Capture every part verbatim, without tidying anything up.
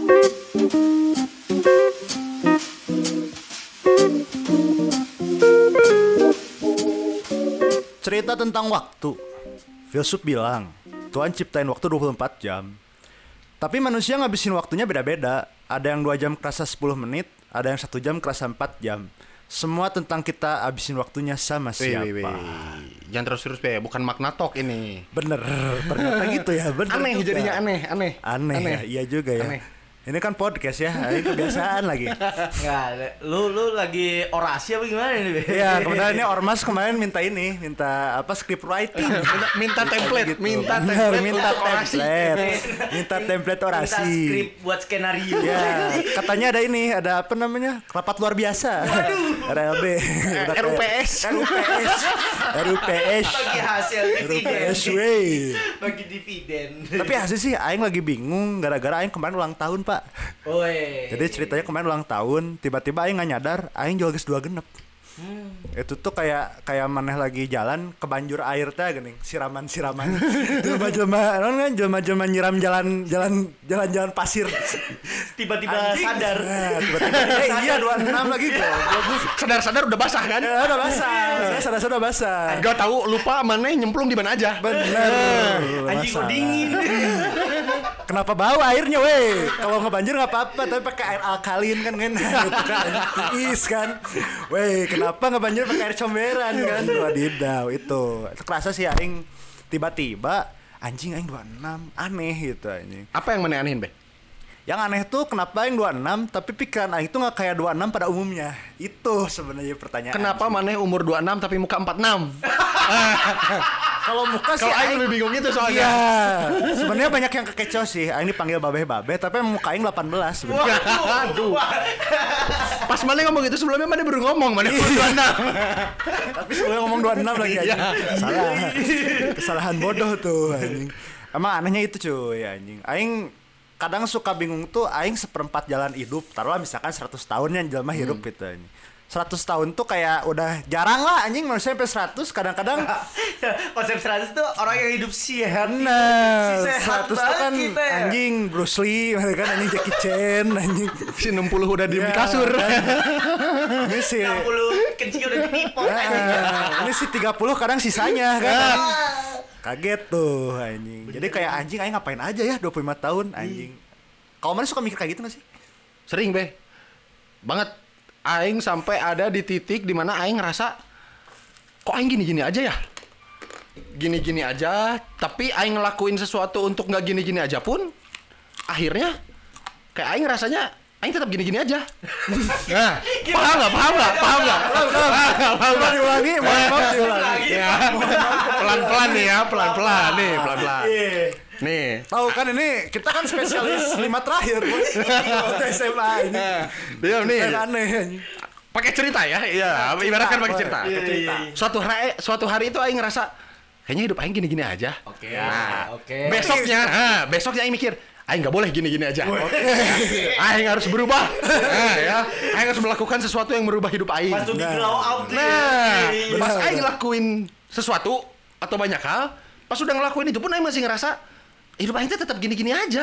Cerita tentang waktu. Filsuf bilang, Tuhan ciptain waktu dua puluh empat jam. Tapi manusia ngabisin waktunya beda-beda. Ada yang dua jam kerasa sepuluh menit, ada yang satu jam kerasa empat jam. Semua tentang kita abisin waktunya sama siapa. Wih, wih, wih. Jangan terus-terus be, bukan makna talk ini. Bener, ternyata gitu ya. Bener aneh juga. Jadinya aneh, aneh. Aneh, aneh. Ya, iya juga ya. Aneh. Ini kan podcast ya, ini kebiasaan lagi. Enggak, lu lu lagi orasi apa gimana ini? Iya, kebetulan ini Ormas kemarin minta ini, minta apa script writing, minta, minta template, gitu. minta Bener, template, minta untuk orasi. template, minta template orasi. Minta skrip buat skenario. Ya, katanya ada ini, ada apa namanya? Rapat luar biasa. R L B, R U P S, R U P S, R U P S. Bagi hasil dividen. Bagi dividen. Tapi hasil sih, Aing lagi bingung gara-gara Aing kemarin ulang tahun Pak. Oi. Jadi ceritanya kemarin ulang tahun, tiba-tiba Aing nggak nyadar, Aing jual geus dua genep. Hmm. Itu tuh kayak kayak maneh lagi jalan kebanjur air teh geuning, siraman-siraman. Jelema-jelema, non kan jelema-jelema nyiram jalan jalan jalan-jalan pasir. Tiba-tiba anjing. Sadar. Nah, tiba-tiba eh, iya dua puluh enam lagi kok. Sadar-sadar udah basah kan? Ya, udah basah. Saya sadar-sadar udah basah. Gak tahu lupa maneh nyemplung di mana aja. Bener. Anjing kok dingin. Kenapa bau airnya weh? Kalau ngebanjir nggak apa-apa, tapi pakai air alkalin kan kan, is kan, weh kenapa ngebanjir pakai air comberan kan? Wadidaw itu, itu kerasa sih Aing tiba-tiba anjing Aing dua puluh enam aneh gitu anjing. Apa yang mana anehin be? Yang aneh tuh kenapa Aing dua puluh enam tapi pikiran Aing tuh nggak kayak dua puluh enam pada umumnya. Itu sebenarnya pertanyaan. Kenapa maneh umur dua puluh enam tapi muka empat puluh enam? Kalau muka sih Kalau Aing lebih bingung itu soalnya. Iya. Sebenarnya banyak yang kekecoh sih. Aing dipanggil babe-babe tapi muka Aing delapan belas sebenarnya. Aduh. Pas maneh ngomong itu sebelumnya maneh baru ngomong maneh umur dua puluh enam. Tapi sebelumnya ngomong dua puluh enam lagi anjing. Salah. Kesalahan bodoh tuh anjing. Emang anehnya itu cuy anjing. Aing kadang suka bingung tuh aing seperempat jalan hidup. Taruhlah misalkan seratus tahun yang jelema hidup hmm. gitu anjing. seratus tahun tuh kayak udah jarang lah anjing manusia sampai seratus kadang-kadang konsep seratus tuh orang yang hidup sehat. Nah, si seratus tuh kan kita, ya? Anjing Bruce Lee kan anjing Jackie Chan anjing si enam puluh udah di ya, kasur. Kan? Ini si enam puluh kencing udah di pipot anjing. Ini si tiga puluh kadang sisanya kan. Kaget tuh anjing. Jadi kayak anjing aing ngapain aja ya dua puluh lima tahun anjing. Kalau mana suka mikir kayak gitu gak sih? Sering be. Banget. Aing sampai ada di titik dimana Aing ngerasa kok Aing gini-gini aja ya, gini-gini aja. Tapi Aing ngelakuin sesuatu untuk nggak gini-gini aja pun, akhirnya kayak Aing rasanya Aing tetap gini-gini aja. Nah, paham nggak? Paham nggak? Paham nggak? Paham nggak? Diulangi, maaf diulangi. Pelan-pelan nih ya, pelan-pelan nih, pelan-pelan. Nih, tahu kan ini kita kan spesialis lima terakhir bos. Waktu S M A ini. Dia nih. Aneh. Pakai cerita ya, iya. Ibaratkan pakai cerita. Iya, iya. Suatu hari, suatu hari itu Aing ngerasa kayaknya hidup Aing gini-gini aja. Oke. Nah, oke. Besoknya, nah, besoknya Aing mikir, Aing nggak boleh gini-gini aja. Aing harus berubah. Nah, ya. Aing harus melakukan sesuatu yang merubah hidup Aing. Pas tuh grow up. Nah, pas Aing lakuin sesuatu atau banyak hal, pas udah ngelakuin itu pun Aing masih ngerasa hidup Aing tetap gini-gini aja.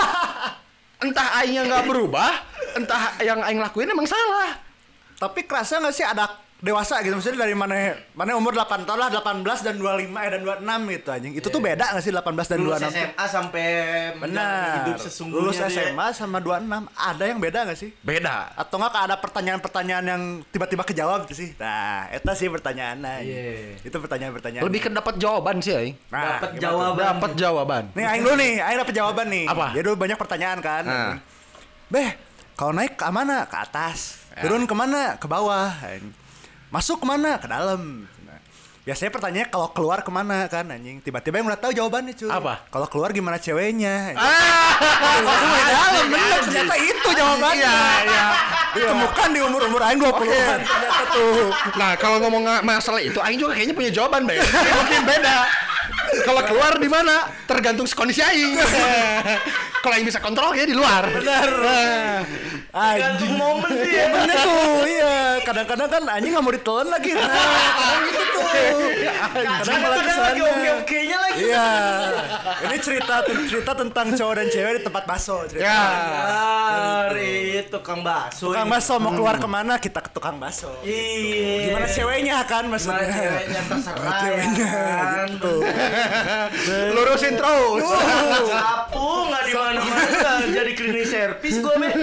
Entah Aing yang gak berubah, entah yang Aing lakuin emang salah. Tapi kerasa gak sih ada dewasa gitu? Maksudnya dari mana mana umur delapan tahun lah, delapan belas dan dua puluh lima eh, dan dua puluh enam gitu anjing. Itu yeah. tuh beda gak sih delapan belas dan dua puluh enam? Lulus S M A sampai benar. Hidup sesungguhnya. Lulus S M A sama dua puluh enam ada yang beda gak sih? Beda. Atau gak ada pertanyaan-pertanyaan yang tiba-tiba kejawab gitu sih? Nah, itu sih pertanyaannya. Yeah. Itu pertanyaan-pertanyaan. Lebih ke dapat jawaban sih Aing. Nah, dapat jawaban. Dapat jawaban. Nih Aing dulu nih, Aing dapat jawaban nih. Apa? Jadi banyak pertanyaan kan. Nah. Beh, kalau naik ke mana? Ke atas. Ya. Turun kemana? Ke bawah. Masuk kemana? Ke dalam. Nah, biasanya pertanyaannya kalau keluar kemana kan anjing. Tiba-tiba yang udah tahu jawabannya cuy. Apa? Kalau keluar gimana ceweknya? Ah, keluar dalam bener. Ternyata itu jawabannya. Iya, iya. Ditemukan di umur-umur Aing dua puluhan. Okay. Ternyata tuh. Nah, kalau ngomong masalah itu Aing juga kayaknya punya jawaban, Bay. Mungkin beda. Kalau keluar di mana? Tergantung kondisi Aing. Kalau Aing bisa kontrol kayaknya di luar. Benar. Tergantung momen dia. Bener tuh, iya. Kadang-kadang kan anjing nggak mau ditelan lagi. Nah, kadang gitu gitu. Kadang malah Kadang lagi kesana. oke-okenya lagi. Iya. Ini cerita cerita tentang cowok dan cewek di tempat bakso cerita. Ya. Dari tukang bakso. Tukang ini. bakso mau keluar kemana kita ke tukang bakso. Iya. Gimana ceweknya kan maksudnya? Gimana ceweknya terserah Ceweknya ya kan. gitu. Lurusin terus. Sapu nggak di mana-mana jadi cleaning service gue be.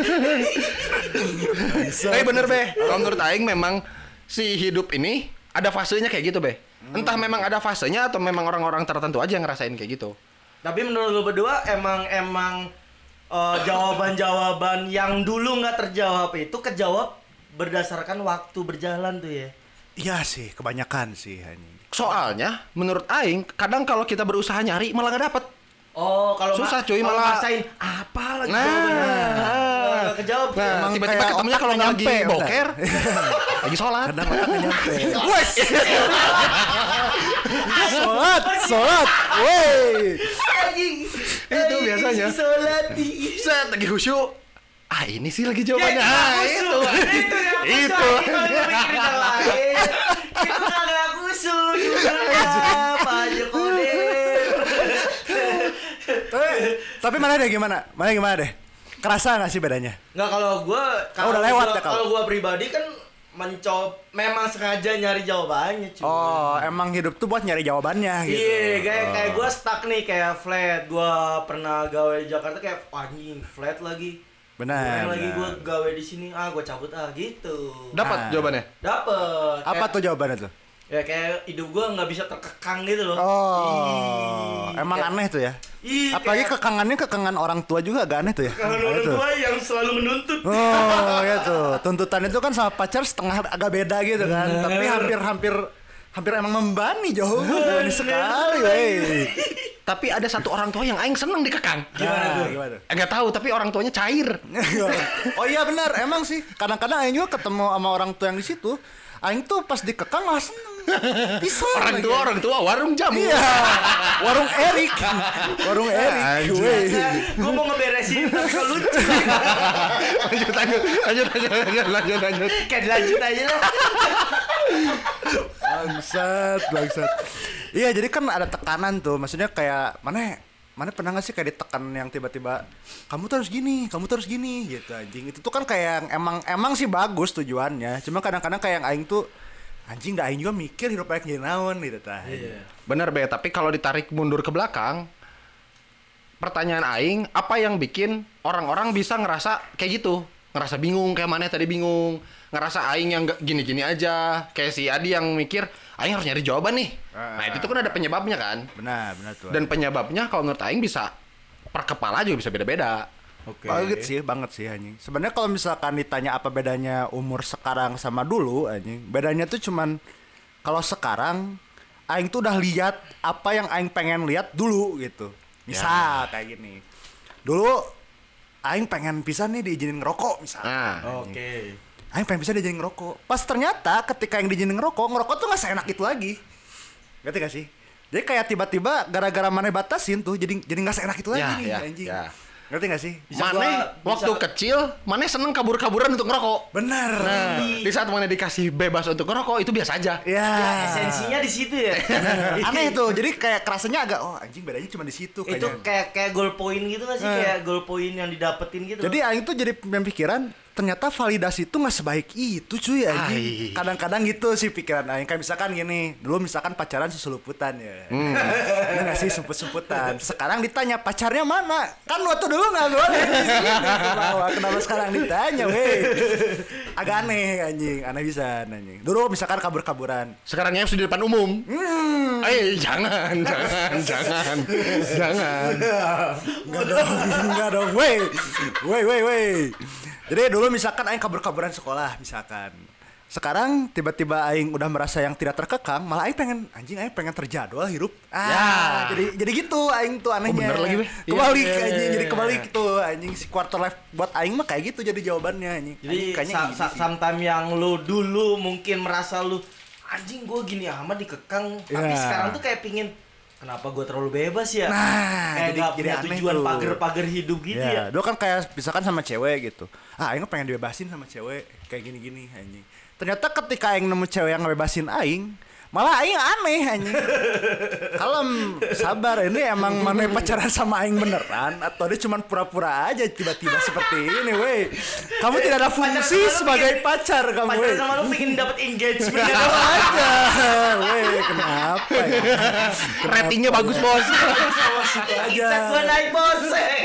Tapi bener be, kalau menurut Aing memang si hidup ini ada fasenya kayak gitu be. Entah memang ada fasenya atau memang orang-orang tertentu aja yang ngerasain kayak gitu. Tapi menurut lu berdua emang emang eh, jawaban-jawaban yang dulu nggak terjawab itu kejawab berdasarkan waktu berjalan tuh ya. Iya sih, kebanyakan sih anjing. Soalnya menurut Aing kadang kalau kita berusaha nyari malah gak dapet. Oh, kalau Susah, ma- cuy, kalau malah- maksain apa lagi Nah. jawabannya? Nggak kejawab. Nah, Emang tiba-tiba kayak ketemunya otak kalau nggak lagi nggak nyampe, boker, lagi sholat. Kadang otaknya nyampe. Wes. Sholat, sholat. Woi. Anjing. Itu biasanya. Sholat di. Set lagi khusyuk. Ah ini sih lagi jawabannya. Ya, Ah kusu. itu. Itu yang kusu. Itu. Kalau gua mikirin yang lain, itu kagak kusu juga, Pak Jokowi. Tapi, tapi mana deh gimana? Mana gimana deh? Kerasa nggak sih bedanya? Nggak, kalau gua Oh, udah lewat gua, ya, kau? kalau gua pribadi kan mencoba memang sengaja nyari jawabannya cuy. Oh, emang hidup tuh buat nyari jawabannya gitu. Iya, kayak kayak gue stuck nih kayak flat. Gue pernah gawe di Jakarta kayak "Wah, anjing flat lagi. Benar. Yang lagi benar. gue gawe di sini, ah gue cabut ah gitu. Dapat Nah. jawabannya. Dapet. Apa Kayak- tuh jawabannya tuh? Ya kayak hidup gue nggak bisa terkekang gitu loh. Oh, Ih, emang kayak- aneh tuh ya. Ih, Apalagi kayak kekangannya kekangan orang tua juga agak aneh tuh ya. kangen Aneh orang tuh. tua yang selalu menuntut. Oh, ya tuh. Tuntutan itu kan sama pacar setengah agak beda gitu kan. Bener. Tapi hampir-hampir hampir emang membani jauh. Membani sekali, wey. Tapi ada satu orang tua yang Aing seneng dikekang. Gimana tuh? Gimana tuh? Enggak tahu tapi orang tuanya cair. Oh iya benar, emang sih. Kadang-kadang Aing juga ketemu sama orang tua yang di situ. Aing tuh pas dikekang malah seneng. Bisa. Orang tua orang tua warung jamu. Iya. Warung Erik. Warung Erik. Anjing. Wey. Gue mau ngeberesin tapi kalau lucu. lanjut lanjut lanjut lanjut lanjut lanjut lanjut. Kayak dilanjut aja lah. Bangsat, bangsat. Iya, jadi kan ada tekanan tuh. Maksudnya kayak mana mana pernah gak sih kayak ditekan yang tiba-tiba kamu tuh harus gini, kamu tuh harus gini gitu anjing. Itu tuh kan kayak yang emang emang sih bagus tujuannya. Cuma kadang-kadang kayak yang aing tuh anjing dah aing juga mikir hidup aing jadi naon gitu tah. Iya. Bener be, tapi kalau ditarik mundur ke belakang, pertanyaan Aing, apa yang bikin orang-orang bisa ngerasa kayak gitu? Ngerasa bingung, kayak mana tadi bingung. Ngerasa Aing yang gak gini-gini aja. Kayak si Adi yang mikir, Aing harus nyari jawaban nih. Nah itu tuh kan ada penyebabnya kan. Benar, benar tuh. Dan penyebabnya kalau menurut Aing bisa per kepala juga bisa beda-beda. Oke. banget sih, banget sih anjing. Sebenarnya kalau misalkan ditanya apa bedanya umur sekarang sama dulu anjing, bedanya tuh cuman kalau sekarang aing tuh udah lihat apa yang aing pengen lihat dulu gitu. Misal kayak gini. Dulu aing pengen pisan nih diizinin ngerokok misal. Nah, Oke. Aing pengen bisa diizinin ngerokok. Pas ternyata ketika yang diizinin ngerokok, ngerokok tuh nggak seenak itu lagi. Ngerti gak sih? Jadi kayak tiba-tiba gara-gara mana batasin tuh jadi jadi nggak seenak itu lagi Ya, nih ya, anjing. ya. Ngerti gak sih? Bisa Mane gua- waktu bisa- kecil, Mane seneng kabur-kaburan untuk ngerokok. Bener. Nah, di saat Mane dikasih bebas untuk ngerokok itu biasa aja. Ya. Esensinya di situ ya. Aneh tuh. Jadi kayak kerasanya agak oh anjing bedanya cuma di situ Itu kayaknya. kayak kayak goal point gitu nggak sih? Eh. Kayak goal point yang didapetin gitu. Jadi aing tuh jadi pemikiran ternyata validasi itu nggak sebaik itu cuy anjing. Ai. Kadang-kadang gitu sih pikiran aing. Kayak misalkan gini, dulu misalkan pacaran susuluputan ya. Hmm. Ini nggak sih sumput-sumputan. Sekarang ditanya pacarnya mana? Kan waktu dulu nggak boleh. Kenapa, kenapa sekarang ditanya, weh? Agak aneh anjing, aneh bisa anjing. Dulu misalkan kabur-kaburan. Sekarang yang sudah di depan umum. Hmm. Eh, jangan, jangan, jangan, jangan. Enggak dong, enggak dong, wey, wey, wey, wey. Jadi dulu misalkan aing kabur-kaburan sekolah misalkan. Sekarang tiba-tiba aing udah merasa yang tidak terkekang, malah aing pengen anjing aing pengen terjadwal hidup. Ah, Ya. jadi jadi gitu aing tuh anehnya. Oh, bener lagi, Be. Kebalik Iya, iya, anjing, iya, jadi iya. kebalik tuh anjing si quarter life buat aing mah kayak gitu jadi jawabannya anjing. Jadi Anjing, kayaknya sa- gini sa- sih. sometime yang lu dulu mungkin merasa lu anjing gue gini amat dikekang, tapi Iya. sekarang tuh kayak pingin kenapa gue terlalu bebas ya? Nah, kayak jadi- nggak jadi punya aneh tujuan tuh. pagar-pagar hidup gitu Ya, ya. dulu kan kayak misalkan sama cewek gitu. Ah, aing pengen dibebasin sama cewek kayak gini-gini anjing. Ternyata ketika aing nemu cewek yang ngebebasin aing, Malah aing aneh anjing. Kalem, sabar, ini emang mana pacaran sama aing beneran atau dia cuma pura-pura aja tiba-tiba seperti ini, weh. Kamu tidak ada fungsi sebagai pacar kamu, weh. Pacaran sama lu pengen dapat engagement Tahu aja, weh, kenapa ya? Ratingnya bagus, Bos. Itu aja. Kita gua naik bos.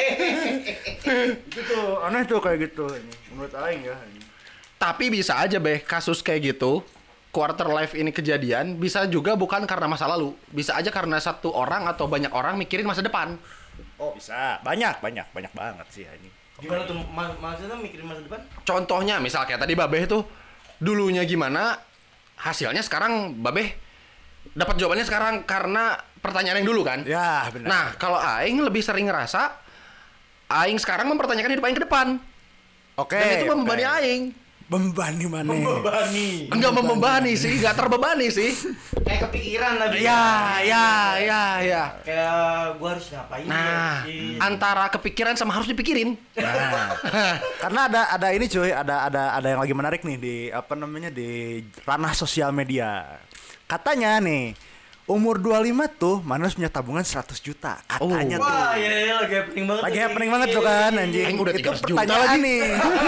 Gitu, aneh tuh kayak gitu menurut aing ya. Tapi bisa aja, Beh, kasus kayak gitu. Quarter life ini kejadian bisa juga bukan karena masa lalu, bisa aja karena satu orang atau banyak orang mikirin masa depan. Oh bisa, banyak banyak banyak banget sih ini. Gimana tuh mak- maksudnya mikirin masa depan? Contohnya misal kayak tadi Babeh tuh dulunya gimana, hasilnya sekarang Babeh dapat jawabannya sekarang karena pertanyaan yang dulu kan. Ya benar. Nah kalau Aing lebih sering ngerasa Aing sekarang mempertanyakan hidup Aing ke depan. Oke. Dan itu oke. membebani Aing. Membebani mana? Membebani. Enggak membebani sih, enggak terbebani sih. Kayak kepikiran lagi. Ya, ya, ya, ya. Kayak gua harus ngapain Nah, ya? antara kepikiran sama harus dipikirin. Nah, karena ada ada ini cuy, ada ada ada yang lagi menarik nih di apa namanya di ranah sosial media. Katanya nih, umur dua puluh lima tuh mana harus punya tabungan seratus juta. Katanya tuh. Wah, iya iya lagi happening banget. Lagi tuh. happening banget tuh kan anjing. Aing udah Itu tiga ratus juta pertanyaan lagi. nih.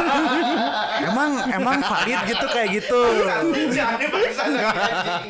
emang emang valid gitu kayak gitu. Jangan paksa anjing.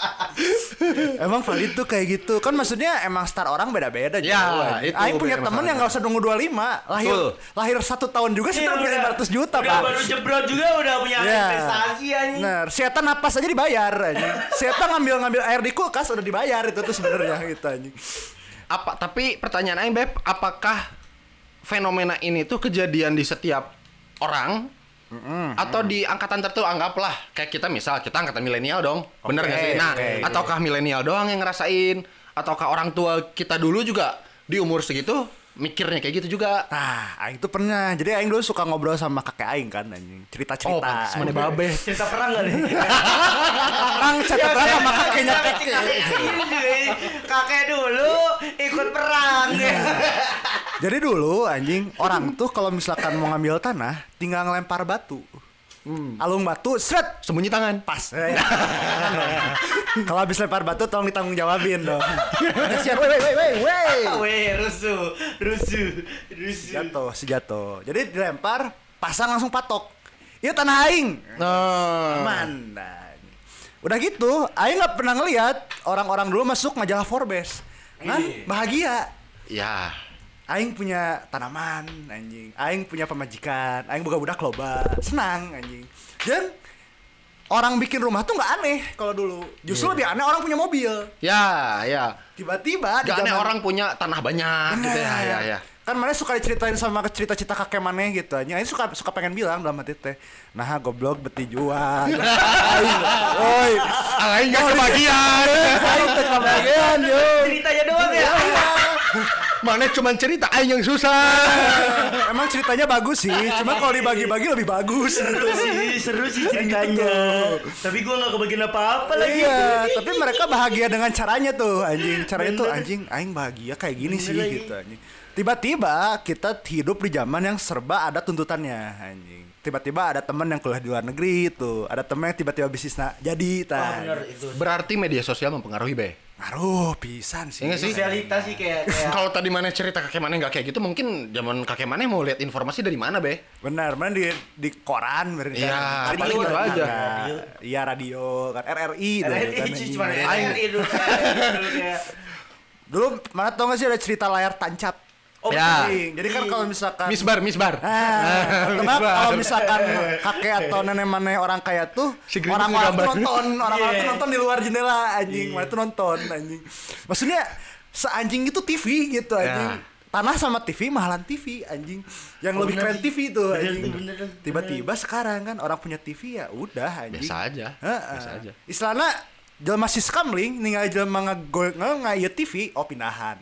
Emang valid tuh kayak gitu. Kan maksudnya emang star orang beda-beda Ya, anjing. itu Aing punya bener temen masalahnya. yang gak usah nunggu dua puluh lima. Lahir Betul. lahir satu tahun juga sih Iya, udah punya udah- lima ratus juta, udah Pak. baru jebrot juga udah punya Ya. investasi anjing. Nah, si Eta napas aja dibayar anjing. Si Eta ngambil-ngambil air di kulkas udah dibayar itu tuh sebenarnya gitu anjing. Apa tapi pertanyaan Aing Beb, apakah fenomena ini tuh kejadian di setiap orang atau di angkatan tertentu? Anggaplah kayak kita misal kita angkatan milenial dong, bener Oke, nggak sih? Nah, oke. ataukah milenial doang yang ngerasain? Ataukah orang tua kita dulu juga di umur segitu mikirnya kayak gitu juga? Nah, aing tuh pernah. Jadi aing dulu suka ngobrol sama kakek aing kan anjing. Cerita-cerita. Oh, pantes mana babe. Cerita perang gak nih? Orang cerita perang sama kakeknya kakek. Kakek. Kakek dulu ikut perang. Jadi dulu anjing, orang tuh kalau misalkan mau ngambil tanah tinggal ngelempar batu. Alung batu, seret, Sembunyi tangan. pas. Kalau habis lempar batu tolong ditanggung jawabin dong. Kasihan, weh weh weh weh weh. Weh, rusuh, rusuh, rusuh. Jatuh, si jatuh. Jadi dilempar, pasang langsung patok. Itu tanah aing. Nah, Aman. Nah, udah gitu, aing nggak pernah ngeliat orang-orang dulu masuk majalah Forbes. Kan Iya. bahagia. ya. Aing punya tanaman, anjing. Aing punya pemajikan. Aing buka-budak loba. Senang, anjing. Dan orang bikin rumah tuh nggak aneh kalau dulu. Justru lebih aneh orang punya mobil. Ya, ya. Tiba-tiba di Gak aneh zaman- orang punya tanah banyak gitu ya, Bener. ya, ya. Kan mana suka diceritain sama cerita-cerita kakek maneh gitu aja. Aing suka suka pengen bilang dalam hati teh. Nah, goblok beti jual. Aing, oi. Aing gak kebagian. Aing teh kebagian, yo. Ceritanya doang ya. Mana cuman cerita Aing yang susah. Emang ceritanya bagus sih, cuma kalau dibagi-bagi lebih bagus gitu Seru sih, seru sih ceritanya. Tapi gua nggak kebagian apa-apa lagi. Iya, tapi mereka bahagia dengan caranya tuh, anjing. Caranya tuh anjing, aing bahagia kayak gini sih lagi. gitu anjing. Tiba-tiba kita hidup di zaman yang serba ada tuntutannya, anjing. Tiba-tiba ada teman yang kuliah di luar negeri tuh, ada teman yang tiba-tiba bisnisnya jadi Oh, ta. bener itu. Berarti media sosial mempengaruhi, Be. Ngaruh pisan sih. Iya nggak sih? Sosialitas sih kayak kayak Kalau tadi mana cerita kakek mana nggak kayak gitu, mungkin zaman kakek mana mau lihat informasi dari mana, Be? Benar, benar di di koran berarti Iya, kan. paling Paling gitu kan, aja. kan. Iya radio kan R R I dulu R R I kan, itu anjing. cuma R R I dulu dulu kayak Dulu mana tau gak sih ada cerita layar tancap? Oh, Ya. Anjing. Jadi kan kalau misalkan Misbar, misbar. Ah, atau nggak, kalau misalkan kakek atau nenek mana orang kaya tuh Si Grinch orang-orang tuh gambar. nonton, orang-orang tuh Iya. nonton di luar jendela anjing, mana tuh nonton anjing. Maksudnya seanjing itu T V gitu anjing. Ya. Tanah sama T V mahalan T V anjing. Yang Oh, lebih bener keren sih. T V tuh Bener anjing. tuh, bener tuh, Tiba-tiba sekarang kan orang punya T V ya udah anjing. Biasa aja. Heeh. Biasa aja. Istilahnya jelema siskamling ninggal jelema ngagoy ngaya T V oh pindahan.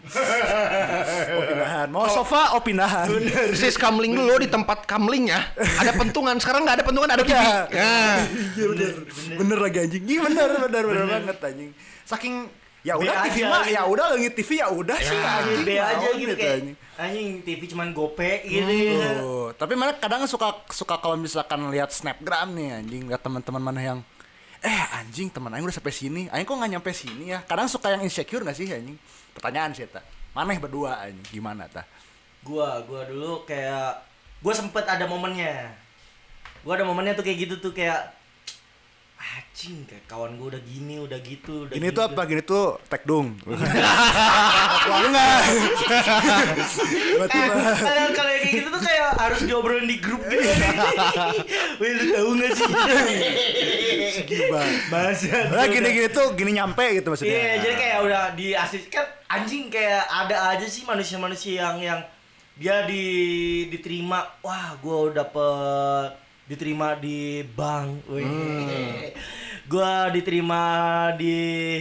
Oh pindahan. Mau sofa oh pindahan. Sis kamling dulu di tempat kamling ya. Ada pentungan, sekarang nggak ada pentungan, ada T V. Iya. Ya. Iya bener. Bener lagi anjing. Iya bener bener bener banget anjing. Saking ya udah Be T V aja mah gitu. ya udah lagi T V ya udah sih anjing. B aja naon gitu kayak anjing. anjing T V cuman gope gitu ya. Tuh. Tapi mana kadang suka suka kalau misalkan lihat snapgram nih anjing lihat teman-teman mana yang eh anjing teman aing udah sampai sini, aing kok nggak nyampe sini ya. Kadang suka yang insecure nggak sih anjing? Pertanyaan sih ta. Maneh berdua anjing gimana ta? Gua gua dulu kayak gua sempet ada momennya. Gua ada momennya tuh kayak gitu tuh kayak anjing kayak kawan gua udah gini, udah gitu, udah Ini gitu, tuh apa? Gini tuh tekdung. Wah enggak. Tiba-tiba. Eh, kalau kayak gitu tuh kayak harus diobrolin di grup gitu. Weh lu tahu enggak sih? Gimana? Bahasa. Nah gini-gini tuh gini nyampe gitu maksudnya. Iya, jadi kayak udah diasih kan anjing kayak ada aja sih manusia-manusia yang yang dia di diterima, wah gua udah dapet diterima di bank, wih. Hmm. Gua diterima di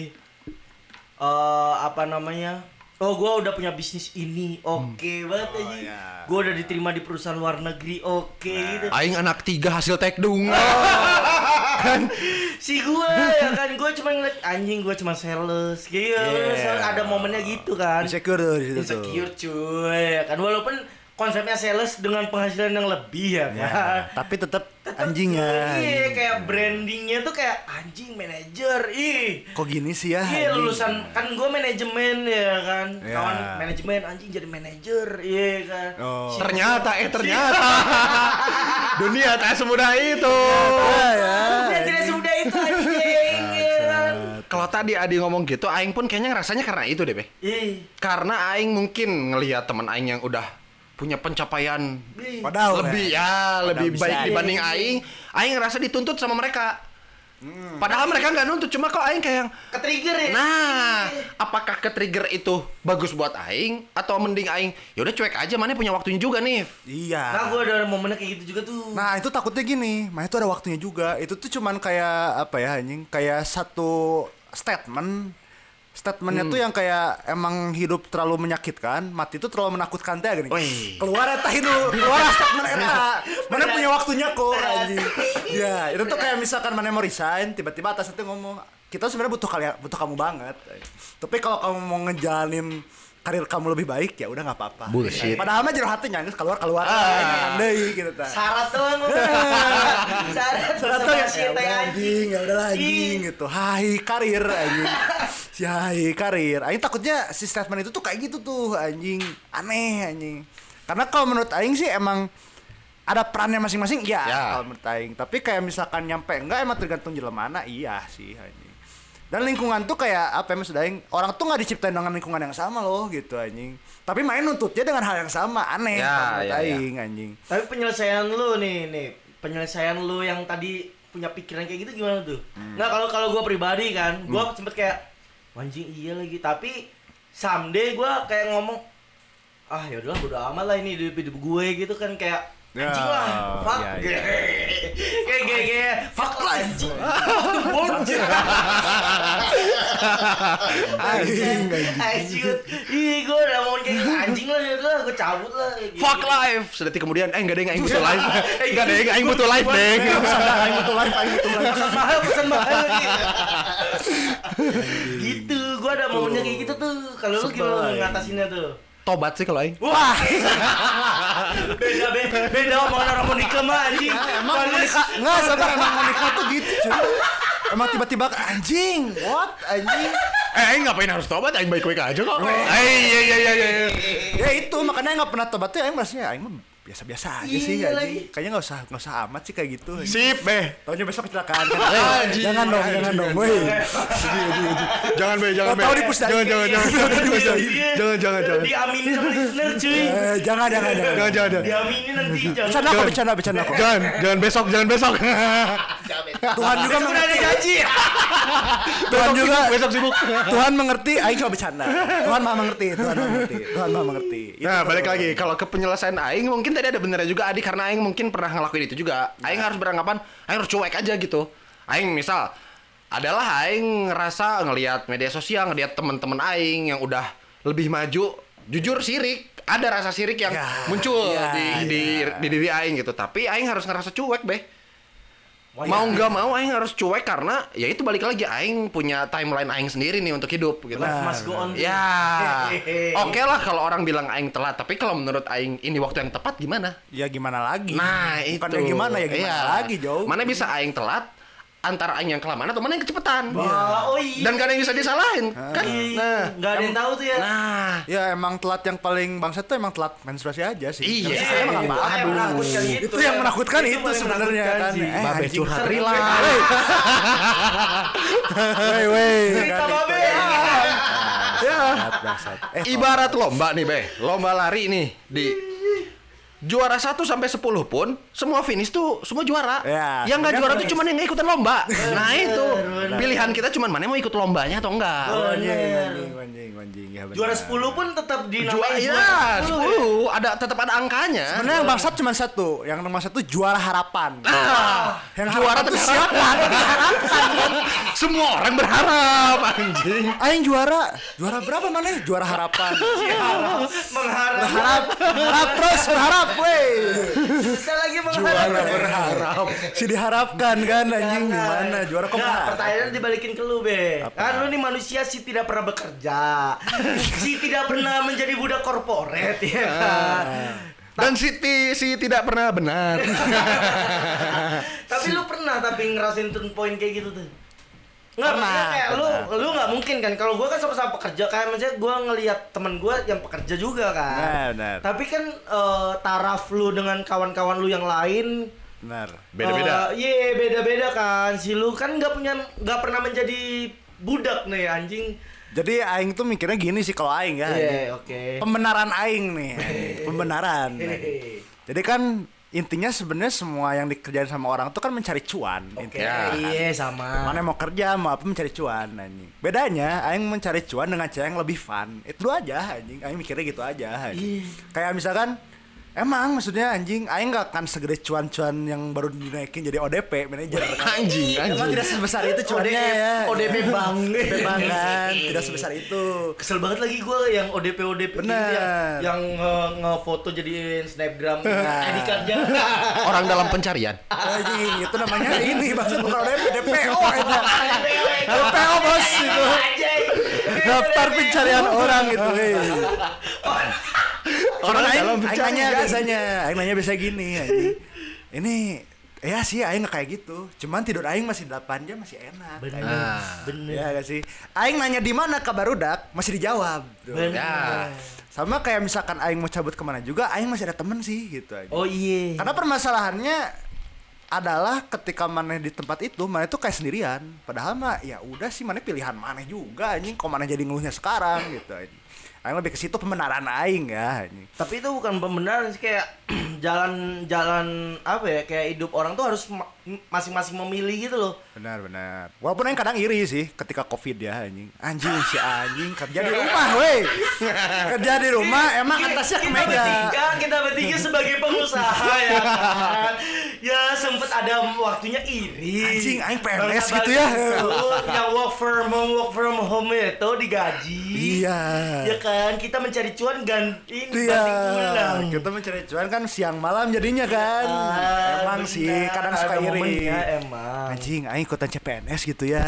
uh, apa namanya? Oh, gua udah punya bisnis ini, oke okay, banget oh, aja. ya. Gua udah diterima di perusahaan luar negeri, oke okay, nah. gitu. Aing anak tiga hasil tekdung. Kan si gue ya kan gue cuma ngeliat anjing gue cuma sales gitu yeah. Ada momennya gitu kan insecure tuh di situ insecure cuy ya kan walaupun konsepnya sales dengan penghasilan yang lebih ya kan yeah. Tapi tetap anjing ya iya kayak brandingnya tuh kayak anjing manajer ih kok gini sih ya iya lulusan kan gue manajemen ya kan yeah. Kawan manajemen anjing jadi manajer iya kan oh. si ternyata eh ternyata dunia tak semudah itu ya dunia tidak semudah itu anjing ya kan kalau tadi Adi ngomong gitu Aing pun kayaknya rasanya karena itu deh be iya. Karena Aing mungkin ngelihat teman Aing yang udah punya pencapaian padahal lebih ya, ya lebih baik bisa. Dibanding Aing Aing ngerasa dituntut sama mereka hmm. Padahal mereka nggak nuntut cuma kok Aing kayak ke-trigger ya nah apakah ke-trigger itu bagus buat Aing atau mending Aing yaudah cuek aja mana punya waktunya juga nih iya nah gue ada momennya kayak gitu juga tuh nah itu takutnya gini mana itu ada waktunya juga itu tuh cuman kayak apa ya anjing kayak satu statement statementnya hmm. tuh yang kayak emang hidup terlalu menyakitkan, mati itu terlalu menakutkan teh gini. Wih. Keluar eta itu, keluar statement eta. Mana punya waktunya kok anjing. Ya, itu tuh kayak misalkan mana mau resign, tiba-tiba atas itu ngomong, kita sebenarnya butuh kalian, butuh kamu banget. Tapi kalau kamu mau ngejalanin karir kamu lebih baik ya udah nggak apa-apa. Bullshit. Padahal mah jero hatinya keluar keluar ah. Andai gitu ta. Syarat doang. Syarat syarat tuh ya anjing, ya udah anjing gitu. Hai karir anjing. Si hai karir. Aing takutnya si statement itu tuh kayak gitu tuh anjing. Aneh anjing. Karena kalau menurut aing sih emang ada perannya masing-masing ya, ya. Kalau menurut aing. Tapi kayak misalkan nyampe enggak emang tergantung jelema mana iya sih anjing. Dan lingkungan tuh kayak apa ya maksud aing, orang tuh nggak diciptain dengan lingkungan yang sama loh gitu anjing. Tapi main nuntutnya dengan hal yang sama, aneh ya, menurut ya, aing ya. anjing. Tapi penyelesaian lu nih, nih penyelesaian lu yang tadi punya pikiran kayak gitu gimana tuh? Hmm. Nah kalau kalau gue pribadi kan, gue hmm. sempet kayak anjing iya lagi. Tapi someday gue kayak ngomong, ah yaudahlah bodo amat lah ini hidup hidup gue gitu kan kayak anjing lah, fuck, ya, ya. kayak kayak kayak fuck lah anjing, anjing, anjing, anjing, ih gue udah mau kayak anjing lah ya udah, gue cabut lah. Fuck life, sedetik kemudian, eh nggak ada yang butuh life, nggak ada yang butuh life deh, aing butuh life, aing butuh life, pesan mahal, pesan mahal gitu, gue ada momennya kayak gitu tuh, kalau lu gimana ngatasinnya tuh? Tobat sih kalau aing. Wah. beda beda beda omongan orang mau nikah mah anjing. Emang mau nikah enggak sabar emang mau nikah tuh gitu cuy. Emang tiba-tiba anjing, what anjing? Eh aing ngapain harus tobat? Aing baik-baik aja kok. Eh iya iya iya iya. Ya itu makanya enggak pernah tobat tuh aing maksudnya aing mah biasa-biasa aja sih anjing. Kayaknya enggak usah enggak usah amat sih kayak gitu. Sip, Beh. Taunya besok kecelakaan kan. Jangan dong, jangan dong, woi. Jangan, Beh, jangan, Beh. Tahu di pusat. Jangan, jangan, jangan. Jangan, jangan, jangan. Diaminin sama listener, cuy. Eh, jangan, jangan, jangan. Jangan, jangan. Diaminin nanti jangan. Bercanda kok, bercanda, bercanda kok. Jangan, jangan besok, jangan besok. Tuhan juga udah ada janji. Tuhan juga besok sibuk. Tuhan mengerti, aing cuma bercanda. Tuhan Maha mengerti, Tuhan Maha mengerti. Tuhan Maha mengerti. Nah, balik lagi kalau ke penyelesaian aing mungkin tadi ada benernya juga Adi karena aing mungkin pernah ngelakuin itu juga. Aing harus beranggapan aing harus cuek aja gitu. Aing misal adalah aing ngerasa ngelihat media sosial, ngelihat teman-teman aing yang udah lebih maju, jujur sirik. Ada rasa sirik yang ya, muncul ya, di, ya. di di diri aing gitu. Tapi aing harus ngerasa cuek, Beh. Oh, mau nggak ya. mau aing harus cuek karena ya itu balik lagi aing punya timeline aing sendiri nih untuk hidup gitu. Life must go on. Ya. Oke okay lah kalau orang bilang aing telat, tapi kalau menurut aing ini waktu yang tepat gimana? Ya gimana lagi? Nah, itu. Bukan gimana ya gimana iya. lagi, jauh. Mana bisa aing telat? antara aing yang kelamaan atau mana yang kecepetan. Wah, oh iya. Dan gak ada yang bisa disalahin. Kan? Nah, Nggak ada yang tahu tuh ya. nah, Ya emang telat yang paling bangsat tuh emang telat menstruasi aja sih. Iya. Tapi sisanya emang apa? Yang menakutkan gitu Itu yang ya. menakutkan itu paling sebenarnya menakutkan kan. sih. Eh, Babe anjing. curhat Sering. rila. Woi, woi. Cerita Kan babe. itu. Ya. Bangsat, bangsat. Eh, Ibarat lomba nih, Be. Lomba lari nih di juara satu sampai sepuluh pun semua finish tuh semua juara. Ya, yang nggak sebenarnya juara tuh finish. cuman yang nggak ikutan lomba. Nah, itu bener. pilihan kita cuman mana mau ikut lombanya atau enggak. Oh, anjing, Bener. anjing, anjing, anjing. Ya, benar. Juara sepuluh pun tetap Juara dinamain ya, juara sepuluh. sepuluh ada tetap ada angkanya. Sebenarnya yang bangsat cuma satu. Yang nomor satu juara harapan. Ah, Yang juara harapan tuh tuh siapa? Semua orang berharap anjing. Aing juara. Juara berapa mana? Juara harapan. Mengharap. Berharap, berharap terus berharap, weh. Bisa lagi Juara mengharap. berharap. Si diharapkan kan anjing gimana? Juara kok Nah, berharap? pertanyaan dibalikin ke lu, Be. Apa? Kan lu nih manusia si tidak pernah bekerja. Si tidak pernah menjadi budak korporat ya kan. Dan si, ti- si tidak pernah benar. Tapi lu pernah tapi ngerasain turn point kayak gitu tuh? Nggak, Pernah, maksudnya kayak lu pernah. lu nggak mungkin kan. Kalau gua kan sama-sama pekerja, kayak maksudnya gua ngelihat temen gua yang pekerja juga kan. Benar, benar. Tapi kan eh, taraf lu dengan kawan-kawan lu yang lain Benar. Beda-beda. eh, Iya, beda-beda kan. Si lu kan nggak punya nggak pernah menjadi budak nih anjing. Jadi aing tuh mikirnya gini sih kalau aing ya. Iya, oke. Pembenaran aing nih. Pembenaran. Jadi kan intinya sebenarnya semua yang dikerjain sama orang tuh kan mencari cuan. Oke, Intinya. iya sama. Mana mau kerja mau apa mencari cuan anjing. Bedanya aing mencari cuan dengan cara yang lebih fun. Itu aja anjing. Aing mikirnya gitu aja anjing. Kayak misalkan emang maksudnya anjing aing gak akan segede cuan-cuan yang baru dinaikin jadi O D P manajer. Anjing, Emang anjing. tidak sebesar itu cuannya ya. O D P bang. O D P bang kan, tidak sebesar itu. Kesel banget lagi gue yang O D P O D P gitu Bener. ya, yang nge- nge-foto jadiin snapgram I D card-nya. Orang dalam pencarian. Anjing, itu namanya ini maksud bukan O D P, D P O itu. D P O bos itu. Daftar pencarian orang itu. hei. Orang Cuman aing, dalam aing pencarian. nanya biasanya, aing nanya biasa gini anjing. Ini ya sih aing nggak kayak gitu. Cuman tidur aing masih delapan jam masih enak. Bener, Ah. bener. Ya gak sih? Aing nanya di mana kabar udak masih dijawab. Bro. Bener. Ya. Sama kayak misalkan aing mau cabut kemana juga, aing masih ada temen sih gitu aja. Oh iya. Karena permasalahannya adalah ketika maneh di tempat itu, maneh tuh kayak sendirian. Padahal mah ya udah sih maneh pilihan maneh juga anjing. Kok maneh jadi ngeluhnya sekarang gitu anjing. Aing lebih ke situ pembenaran aing ya anjing. Tapi itu bukan pembenaran sih, kayak jalan-jalan apa ya, kayak hidup orang tuh harus ma- masing-masing memilih gitu loh. Benar benar. Walaupun aing kadang iri sih ketika Covid ya anjing. Anjing si anjing kerja di rumah weh. Kerja di rumah emang atasnya ke kita meja. bertiga, kita bertiga sebagai pengusaha ya kan. Ya sempet ada waktunya iri. Anjing, aing P N S Bangsa gitu ya. bagian itu, yang work from home, work from home itu digaji. Iya. Ya kan, kita mencari cuan ganti Itu ya. banting ulang. Kita mencari cuan kan siang malam jadinya kan. Ah, emang benar. sih kadang suka Ada iri. momennya, emang. Anjing, aing ikutan C P N S gitu ya.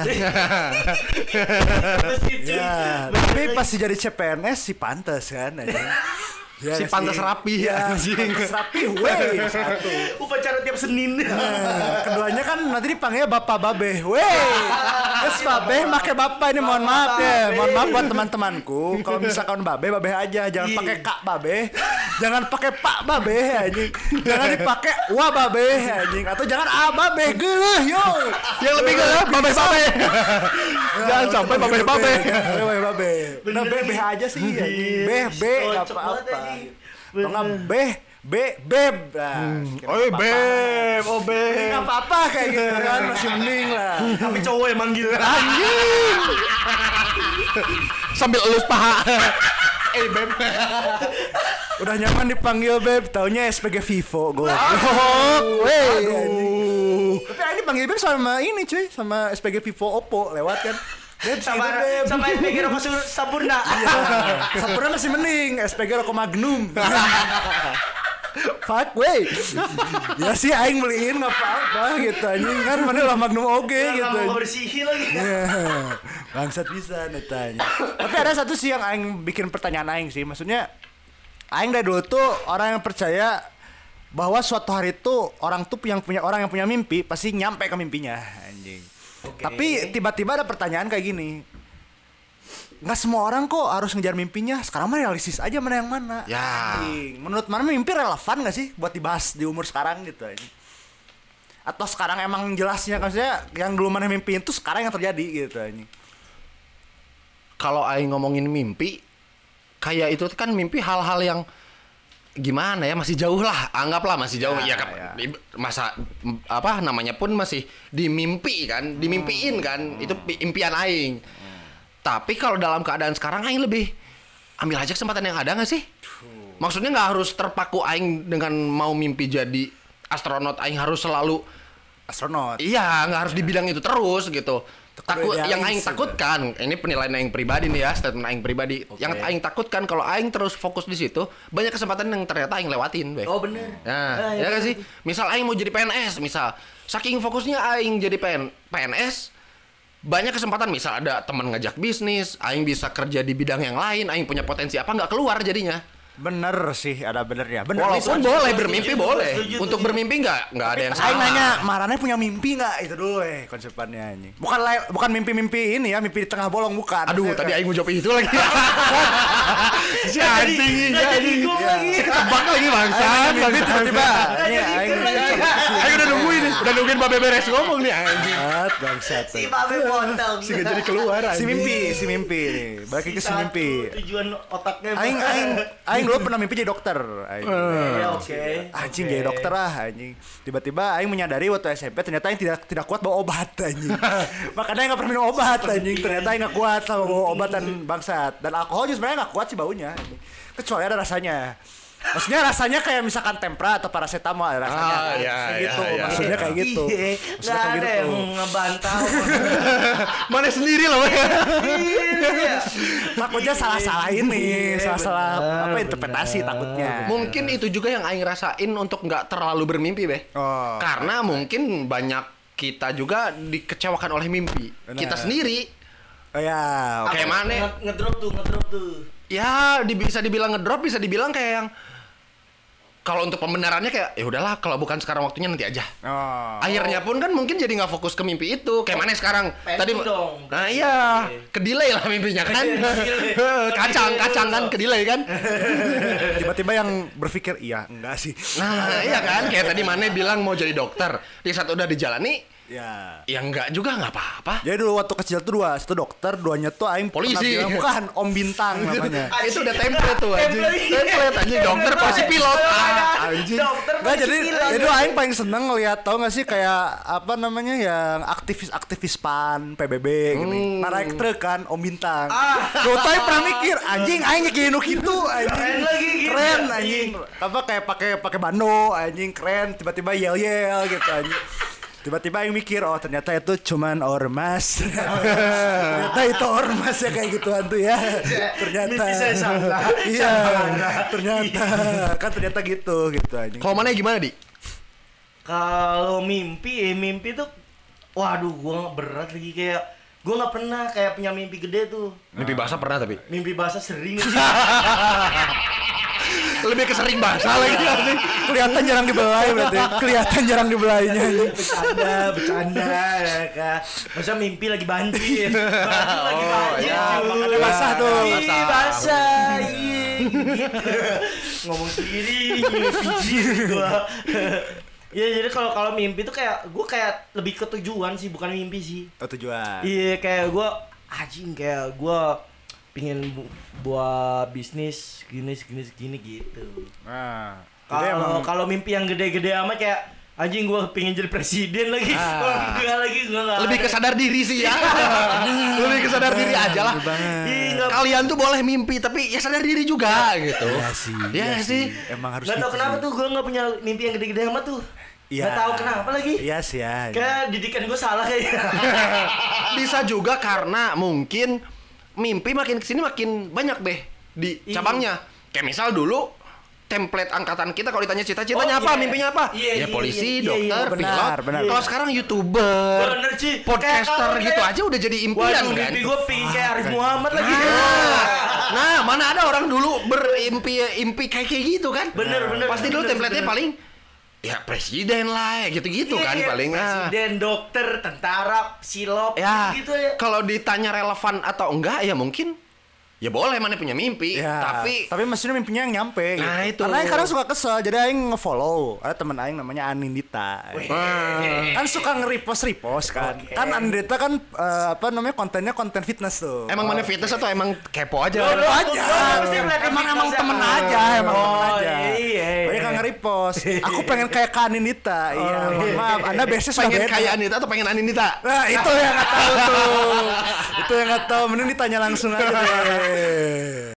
Terus itu, Ya, bener tapi lagi. pas si jadi C P N S si pantes kan anjing. Ya, Si nggak pantes sih? rapi ya, Ya, anjing. pantes rapi weh satu. upacara tiap Senin. Nah, keduanya kan nanti dipanggilnya Bapak Babe. Weh. Terus Babe make Bapak ini mohon maaf ya. Mohon maaf buat teman-temanku. Kalau misalkan Babe, Babe aja. Jangan Iya. pakai Kak Babe. Jangan pakai Pak Babe anjing. Jangan dipakai Wa Babe anjing atau jangan A Babe. Geuleuh yo. Yang lebih gelap babe babe. Jangan sampai babe babe. Babe Babe. Udah B B aja sih anjing. B B enggak Cocok banget, apa-apa. anjing. Atau enggak B B beb. Nah, kira Oh, apa-apa. beb, oh beb. Enggak apa-apa kayak gitu kan masih mending lah. Tapi cowok yang manggil. Anjing. Sambil elus paha. Eh, beb. Udah nyaman dipanggil beb, taunya S P G Vivo gue. Oh, aduh. Tapi ini panggil beb sama ini cuy, sama S P G Vivo Oppo lewat kan. Beb Sama sama beb. sama S P G rokok Sur- Sampurna. Sampurna masih mending, S P G rokok Magnum. Fuck wey. Ya sih aing beliin enggak apa-apa gitu anjing kan mana lah Magnum oge gitu. Nggak mau bersihin lagi. Ya, bangsat bisa netanya. Tapi ada satu sih yang aing bikin pertanyaan aing sih, maksudnya aing dari dulu tuh orang yang percaya bahwa suatu hari itu orang tuh yang punya orang yang punya mimpi pasti nyampe ke mimpinya anjing. Oke. Tapi tiba-tiba ada pertanyaan kayak gini. Nggak semua orang kok harus ngejar mimpinya. Sekarang mah realistis aja mana yang mana. Ya. Anjing. Menurut mana mimpi relevan nggak sih buat dibahas di umur sekarang gitu anjing? Atau sekarang emang jelasnya kan saya yang dulu mana mimpiin tuh sekarang yang terjadi gitu anjing. Kalau aing ngomongin mimpi, kayak itu kan mimpi hal-hal yang gimana ya, masih jauh lah, anggaplah masih jauh ya, Ya, kan ya. masa m- apa namanya pun masih dimimpi kan, dimimpiin kan, itu pi- impian aing. Tapi kalau dalam keadaan sekarang aing lebih ambil aja kesempatan yang ada nggak sih? Maksudnya nggak harus terpaku aing dengan mau mimpi jadi astronot, aing harus selalu Astronot. iya, nggak harus di bidang itu terus gitu. Takut idealis yang aing gitu. takutkan, ini penilaian aing pribadi nih ya, statement aing pribadi. Oke. Yang aing takutkan kalau aing terus fokus di situ, banyak kesempatan yang ternyata aing lewatin, Be. Oh bener. Nah, Ah, ya kan bener. sih? Misal aing mau jadi P N S, misal saking fokusnya aing jadi P N P N S, banyak kesempatan misal ada teman ngajak bisnis, aing bisa kerja di bidang yang lain, aing punya potensi apa nggak keluar jadinya. Bener sih, ada benernya. Bener. Walaupun setuju, boleh setuju, bermimpi setuju, boleh. setuju, Untuk setuju. bermimpi nggak nggak ada yang Aing salah. nanya, Marane punya mimpi nggak? Itu dulu eh konsepannya anjing. Bukan lai- bukan mimpi-mimpi ini ya, mimpi di tengah bolong bukan. Aduh, Maksudnya tadi kayak- aing mau jawab itu lagi. Si Nggak jadi- anjing, nggak jadi anjing. gua Iya. lagi. Ketebak lagi bangsa. Aing mimpi tiba-tiba. Nggak Ini jadi aing ikut lagi. Aing udah nungguin nih, udah nungguin Babe beres ngomong nih anjing. Bangsat, bangsat. Si Babe potong. Si gak jadi keluar Si anjing. mimpi, si mimpi nih. Balik lagi ke si Satu mimpi. Tujuan otaknya. Aing aing aing dulu pernah mimpi jadi dokter. Aing. Ya, oke. Anjing Oke. jadi dokter lah anjing. Tiba-tiba aing menyadari waktu S M P ternyata aing tidak tidak kuat bawa obat anjing. Makanya aing enggak pernah minum obat anjing. Ternyata aing enggak kuat sama bawa obat dan bangsat. Dan alkohol juga sebenarnya enggak kuat sih baunya anjing. Kecuali ada rasanya. Maksudnya rasanya kayak misalkan tempra atau paracetamol ada rasanya. Ah, kan. iya, Kayak iya, gitu. iya. Maksudnya kayak gitu. Iya, Maksudnya nggak kayak ada gitu. yang ngebantah. Mana sendiri loh. Iya. Takutnya salah-salah ini, Iya, salah-salah benar, apa benar. interpretasi takutnya. Mungkin itu juga yang aing rasain untuk nggak terlalu bermimpi, Be. Oh. Karena mungkin banyak kita juga dikecewakan oleh mimpi. Benar. Kita sendiri. Oh ya, oke. Kayak mana? Nge- Ngedrop tuh, ngedrop tuh. Ya, di, bisa dibilang ngedrop, bisa dibilang kayak yang kalau untuk pembenarannya kayak ya udahlah, kalau bukan sekarang waktunya nanti aja. Oh. Akhirnya pun kan mungkin jadi nggak fokus ke mimpi itu. Kayak mana sekarang? Pending Tadi dong. Nah iya, kedelay lah mimpinya kan. Kedelay. kacang, kacang kan kedelay kan. Tiba-tiba yang berpikir iya enggak sih. Nah, iya kan? Kayak tadi Mane bilang mau jadi dokter. Di saat udah dijalani, Ya. ya enggak juga nggak apa-apa. Jadi dulu waktu kecil tuh dua, satu dokter, duanya tuh aing pernah Polisi. bilang, bukan Om Bintang namanya. Ah, itu udah template tuh anjing. Template. Template anjing, dokter pasti pilot. Ah, anjing. Dokter Nggak, pasti jadi pilot. jadi aing paling seneng ngeliat, tau gak sih kayak apa namanya yang aktivis-aktivis P A N, P B B gini. Hmm. Nah, naik truk kan Om Bintang. Ah. Tuh tadi pernah mikir, anjing aing kayak gitu gitu anjing. Keren lagi gitu. Keren anjing. Apa kayak pakai pakai bando anjing keren, tiba-tiba yel-yel gitu anjing. Tiba-tiba yang mikir, oh ternyata itu cuman ormas. Ternyata itu ormas ya kayak gituan tuh ya. Ternyata. Mimpi saya salah. Iya. Ternyata. Kan ternyata gitu gitu anjing. Kalau Mane gimana, Di? Kalau mimpi, eh, mimpi tuh, waduh, gua berat lagi kayak, gua nggak pernah kayak punya mimpi gede tuh. Mimpi basah pernah tapi Mimpi basah sering sih. lebih kesering basah lagi anjing. Kelihatan jarang dibelai berarti. Kelihatan jarang dibelainya anjing. bercanda, bercanda ya kan. Masa mimpi lagi banjir. Banjir lagi Oh, banjir. ya, cuy. makanya basah tuh. Ih, Basah. basah. Iya. Gitu. Ngomong sendiri, pijit gua. Ya jadi kalau kalau mimpi tuh kayak gua kayak lebih ke tujuan sih, bukan mimpi sih. Oh tujuan. Iya kayak gua anjing kayak gua pingin bu- buat bisnis gini segini segini gitu. Nah, jadi Kalau emang kalau mimpi yang gede-gede amat kayak anjing gua pingin jadi presiden lagi. Ah. Wah, enggak lagi gua enggak. Lebih ke sadar diri sih ya. Lebih ke sadar diri aja lah. Ih, nggak- Kalian tuh boleh mimpi tapi ya sadar diri juga gitu. Iya sih. Iya sih. Emang harus Nggak tahu gitu kenapa sih. tuh gua nggak punya mimpi yang gede-gede amat tuh. Iya. Nggak tahu kenapa lagi. Iya sih ya. Kayak didikan gua salah kayaknya. Bisa juga karena mungkin mimpi makin kesini makin banyak Beh di Iya. cabangnya. Kayak misal dulu template angkatan kita kalau ditanya cita-citanya Oh, apa, iya. mimpinya apa? Iya, ya iya, polisi, iya, iya, dokter, iya. pilot. Benar, benar. Kalau sekarang YouTuber, Bener, Ci. podcaster Kayak- gitu kayak- aja udah jadi impian Waduh, kan. mimpi gua pingin kayak Arif Muhammad lagi. Nah, nah, mana ada orang dulu berimpi impi kayak kayak gitu kan? Bener, bener, Pasti dulu bener, template-nya bener. paling ya presiden lah, ya gitu-gitu kan Iya, paling. ah. Presiden, dokter, tentara, psikolog, Ya, gitu ya. kalau ditanya relevan atau enggak ya mungkin ya boleh mana punya mimpi, Ya, tapi tapi maksudnya mimpinya yang nyampe Nah, gitu. itu. Karena Aing kadang suka kesel, jadi Aing nge-follow. Ada temen Aing namanya Anindita. Kan suka nge-repost-repost kan. Oke. Kan Anindita kan eh, apa namanya kontennya konten fitness tuh. emang mana fitness atau emang kepo aja? Loh, loh, aja. Gua mesti ngeliatin Emang emang fitness temen ya. aja, emang Oh, temen aja. iya, iya. Banyak yang nge-repost. Aku pengen kayak Kak Anindita. Iya, mohon maaf. Anda biasanya sudah Pengen beda. kayak Anita atau pengen Aninita? Nah, itu yang nggak tahu tuh. Itu yang nggak tahu. Mending ditanya langsung aja deh.